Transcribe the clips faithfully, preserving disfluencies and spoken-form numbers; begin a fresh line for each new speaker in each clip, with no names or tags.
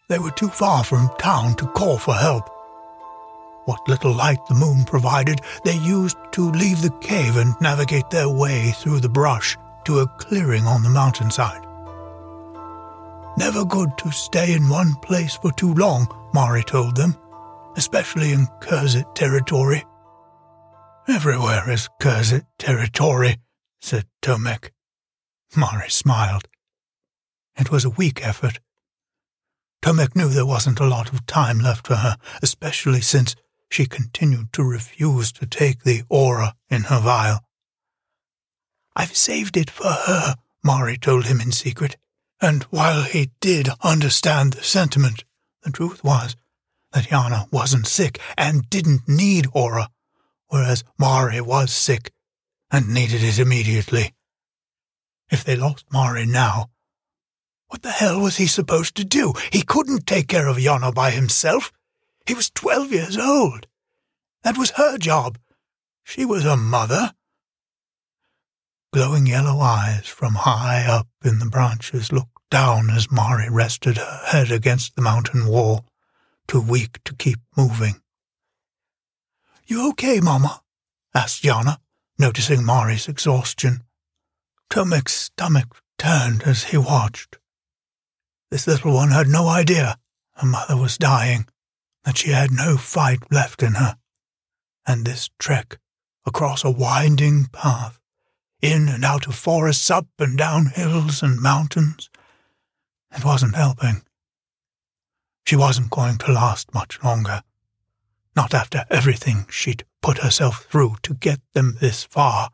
They were too far from town to call for help. What little light the moon provided, they used to leave the cave and navigate their way through the brush to a clearing on the mountainside. Never good to stay in one place for too long, Mari told them, especially in Kurzit territory. Everywhere is Kurzit territory, said Tomek. Mari smiled. It was a weak effort. Tomek knew there wasn't a lot of time left for her, especially since she continued to refuse to take the aura in her vial. I've saved it for her, Mari told him in secret, and while he did understand the sentiment, the truth was that Yana wasn't sick and didn't need aura, whereas Mari was sick and needed it immediately. If they lost Mari now, what the hell was he supposed to do? He couldn't take care of Yana by himself. He was twelve years old. That was her job. She was a mother. Glowing yellow eyes from high up in the branches looked down as Mari rested her head against the mountain wall, too weak to keep moving. You okay, Mama? Asked Yana, noticing Mari's exhaustion. Tomek's stomach turned as he watched. This little one had no idea her mother was dying, that she had no fight left in her, and this trek across a winding path, in and out of forests, up and down hills and mountains, it wasn't helping. She wasn't going to last much longer, not after everything she'd put herself through to get them this far.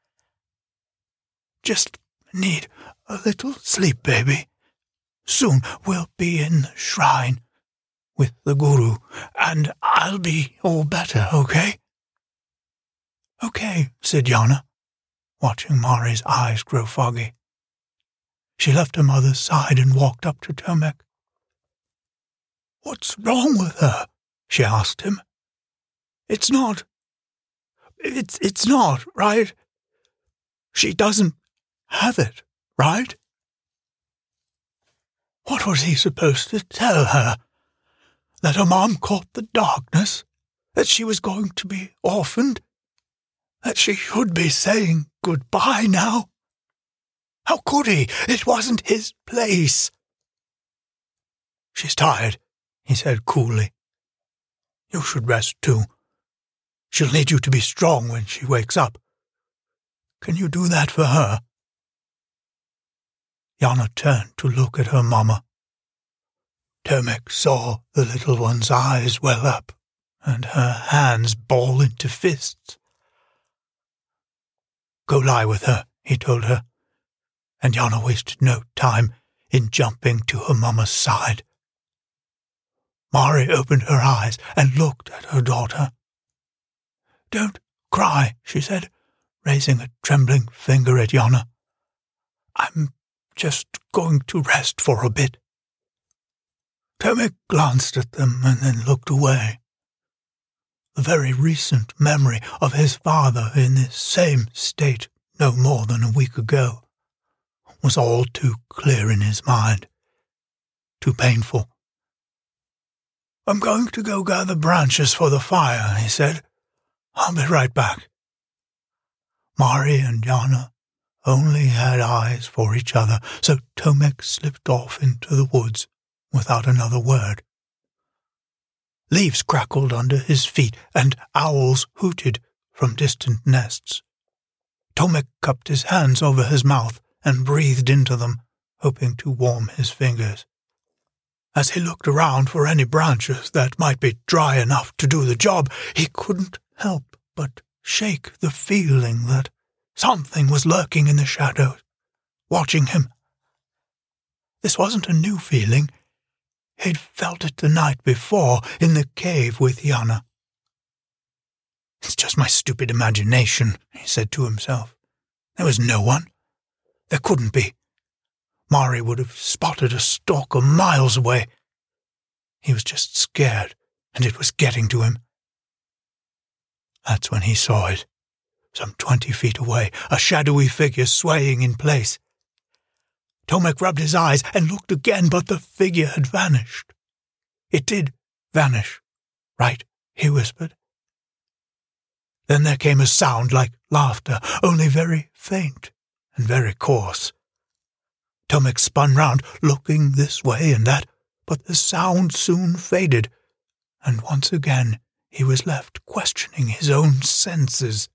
Just need a little sleep, baby. Soon we'll be in the shrine with the guru, and I'll be all better, okay? Okay, said Yana, watching Mari's eyes grow foggy. She left her mother's side and walked up to Tomek. What's wrong with her? She asked him. It's not. It's, it's not, right? She doesn't have it, right? What was he supposed to tell her? That her mom caught the darkness? That she was going to be orphaned? That she should be saying goodbye now? How could he? It wasn't his place. She's tired, he said coolly. You should rest too. She'll need you to be strong when she wakes up. Can you do that for her? Yana turned to look at her mama. Tomek saw the little one's eyes well up and her hands ball into fists. Go lie with her, he told her, and Yana wasted no time in jumping to her mama's side. Mari opened her eyes and looked at her daughter. Don't cry, she said, raising a trembling finger at Yana. I'm just going to rest for a bit. Tomek glanced at them and then looked away. The very recent memory of his father in this same state no more than a week ago was all too clear in his mind, too painful. I'm going to go gather branches for the fire, he said. I'll be right back. Mari and Yana only had eyes for each other, so Tomek slipped off into the woods without another word. Leaves crackled under his feet, and owls hooted from distant nests. Tomek cupped his hands over his mouth and breathed into them, hoping to warm his fingers. As he looked around for any branches that might be dry enough to do the job, he couldn't help but shake the feeling that something was lurking in the shadows, watching him. This wasn't a new feeling. He'd felt it the night before in the cave with Yana. It's just my stupid imagination, he said to himself. There was no one. There couldn't be. Mari would have spotted a stalker miles away. He was just scared, and it was getting to him. That's when he saw it, some twenty feet away, a shadowy figure swaying in place. Tomek rubbed his eyes and looked again, but the figure had vanished, It did vanish, right? He whispered. Then there came a sound like laughter, only very faint and very coarse. Tomek spun round, looking this way and that, but the sound soon faded, and once again he was left questioning his own senses.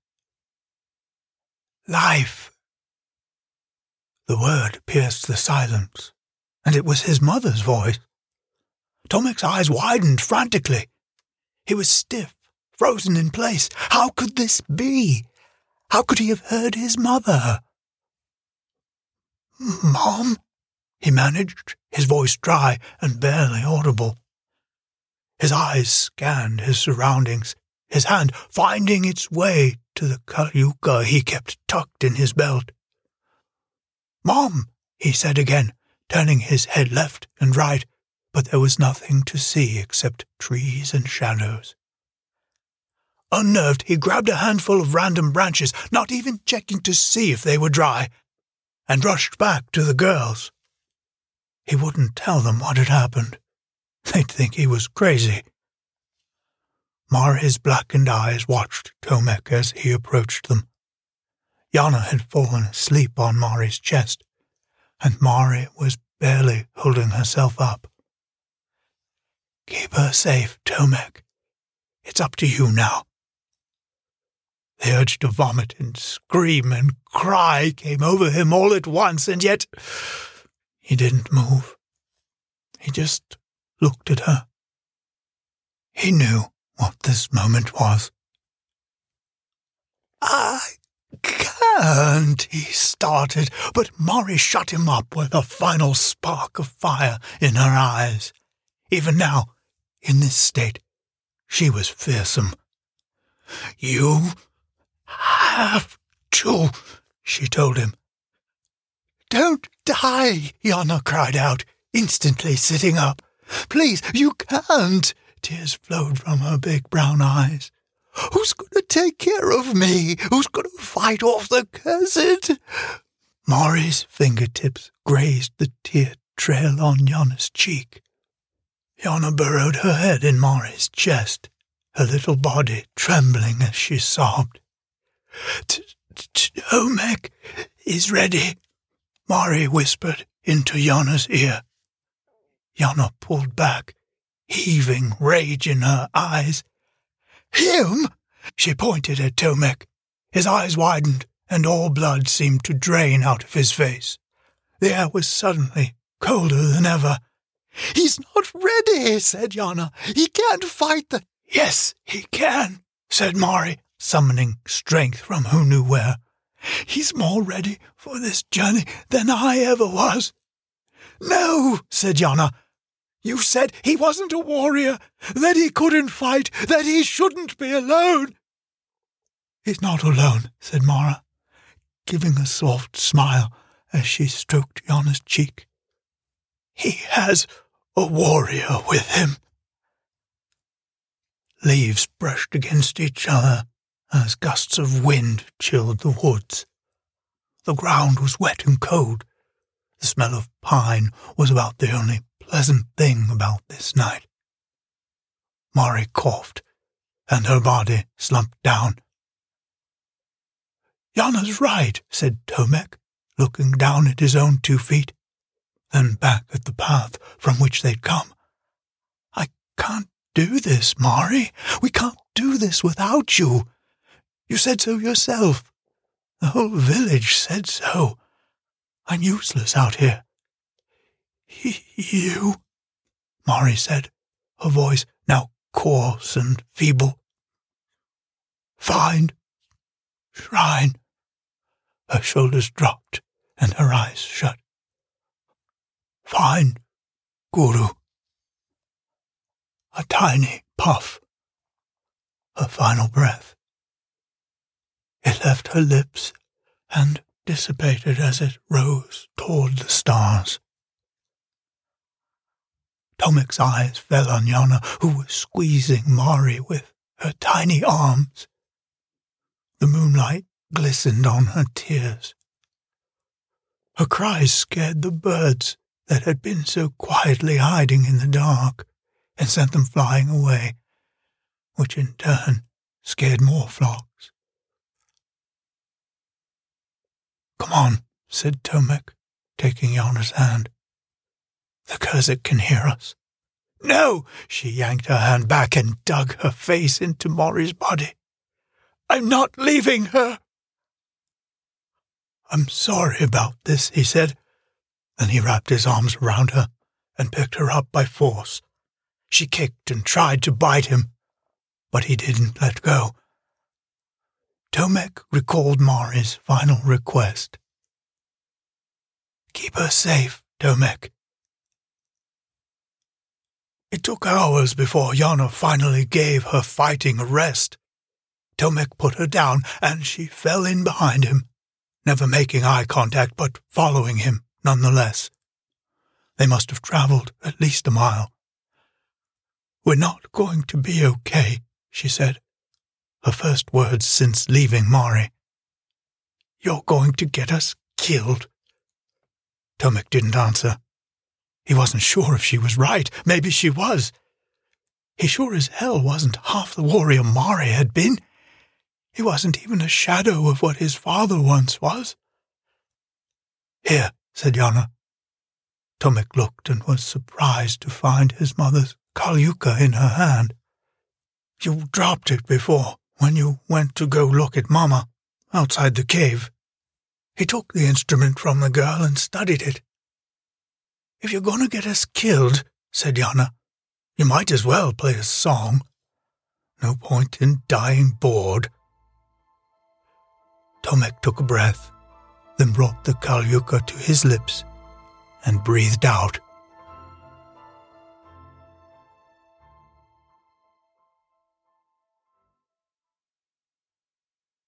Life. The word pierced the silence, and it was his mother's voice. Tomek's eyes widened frantically. He was stiff, frozen in place. How could this be? How could he have heard his mother? "Mom," he managed, his voice dry and barely audible. His eyes scanned his surroundings, his hand finding its way to the kalyuka he kept tucked in his belt. "Mom," he said again, turning his head left and right, but there was nothing to see except trees and shadows. Unnerved, he grabbed a handful of random branches, not even checking to see if they were dry, and rushed back to the girls. He wouldn't tell them what had happened. They'd think he was crazy. Mari's blackened eyes watched Tomek as he approached them. Yana had fallen asleep on Mari's chest, and Mari was barely holding herself up. "Keep her safe, Tomek. It's up to you now." The urge to vomit and scream and cry came over him all at once, and yet he didn't move. He just looked at her. He knew what this moment was. "I can't," he started, but Mari shut him up with a final spark of fire in her eyes. Even now, in this state, she was fearsome. "You have to," she told him. "Don't die," Yana cried out, instantly sitting up. "Please, you can't." Tears flowed from her big brown eyes. "Who's going to take care of me? Who's going to fight off the cursed?" Mari's fingertips grazed the tear trail on Yana's cheek. Yana burrowed her head in Mari's chest, her little body trembling as she sobbed. "Tomek is ready," Mari whispered into Yana's ear. Yana pulled back, heaving rage in her eyes. "Him?" She pointed at Tomek. His eyes widened, and all blood seemed to drain out of his face. The air was suddenly colder than ever. "He's not ready," said Yana. "He can't fight the—" "Yes, he can," said Mari, summoning strength from who knew where. "He's more ready for this journey than I ever was." "No," said Yana. "You said he wasn't a warrior, that he couldn't fight, that he shouldn't be alone." "He's not alone," said Mara, giving a soft smile as she stroked Yana's cheek. "He has a warrior with him." Leaves brushed against each other as gusts of wind chilled the woods. The ground was wet and cold. The smell of pine was about the only pleasant thing about this night. Mari coughed, and her body slumped down. "Yana's right," said Tomek, looking down at his own two feet, then back at the path from which they'd come. "I can't do this, Mari. We can't do this without you. You said so yourself. The whole village said so. I'm useless out here." "You," Mari said, her voice now coarse and feeble. "Find shrine." Her shoulders dropped and her eyes shut. "Find Guru." A tiny puff. Her final breath. It left her lips and dissipated as it rose toward the stars. Tomek's eyes fell on Yana, who was squeezing Mari with her tiny arms. The moonlight glistened on her tears. Her cries scared the birds that had been so quietly hiding in the dark, and sent them flying away, which in turn scared more flocks. "Come on," said Tomek, taking Yana's hand. "The Kurzuk can hear us." "No!" She yanked her hand back and dug her face into Mori's body. "I'm not leaving her." "I'm sorry about this," he said. Then he wrapped his arms around her and picked her up by force. She kicked and tried to bite him, but he didn't let go. Tomek recalled Mori's final request. "Keep her safe, Tomek." It took hours before Yana finally gave her fighting a rest. Tomek put her down, and she fell in behind him, never making eye contact but following him nonetheless. They must have traveled at least a mile. "We're not going to be okay," she said, her first words since leaving Mari. "You're going to get us killed." Tomek didn't answer. He wasn't sure if she was right. Maybe she was. He sure as hell wasn't half the warrior Mari had been. He wasn't even a shadow of what his father once was. "Here," said Yana. Tomek looked and was surprised to find his mother's kalyuka in her hand. "You dropped it before, when you went to go look at Mama, outside the cave." He took the instrument from the girl and studied it. "If you're going to get us killed," said Yana, "you might as well play a song. No point in dying bored." Tomek took a breath, then brought the kalyuka to his lips and breathed out.